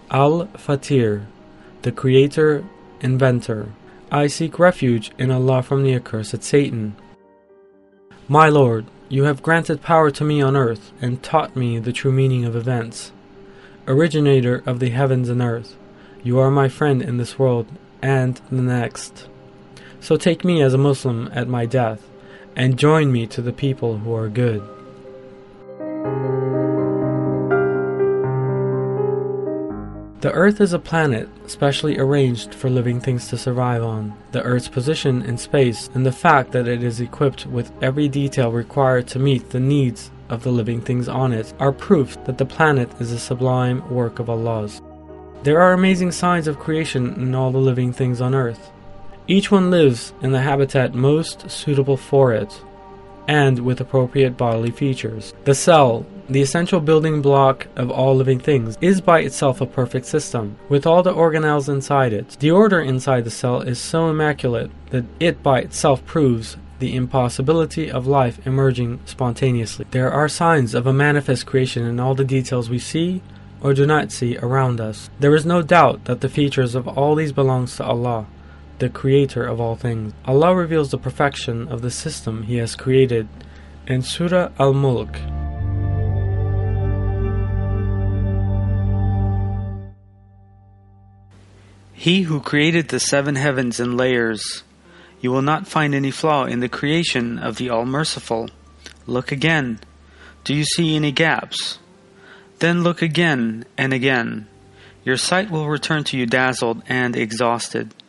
Al-Fatir, the creator, inventor. I seek refuge in Allah from the accursed Satan. My Lord, you have granted power to me on earth and taught me the true meaning of events. Originator of the heavens and earth, you are my friend in this world and the next. So take me as a Muslim at my death, and join me to the people who are good. The Earth is a planet specially arranged for living things to survive on. The Earth's position in space and the fact that it is equipped with every detail required to meet the needs of the living things on it are proof that the planet is a sublime work of Allah's. There are amazing signs of creation in all the living things on Earth. Each one lives in the habitat most suitable for it, and with appropriate bodily features. The cell, the essential building block of all living things, is by itself a perfect system, with all the organelles inside it. The order inside the cell is so immaculate that it by itself proves the impossibility of life emerging spontaneously. There are signs of a manifest creation in all the details we see or do not see around us. There is no doubt that the features of all these belongs to Allah, the creator of all things. Allah reveals the perfection of the system He has created in Surah Al-Mulk. He who created the 7 heavens in layers. You will not find any flaw in the creation of the All-Merciful. Look again. Do you see any gaps? Then look again and again. Your sight will return to you dazzled and exhausted.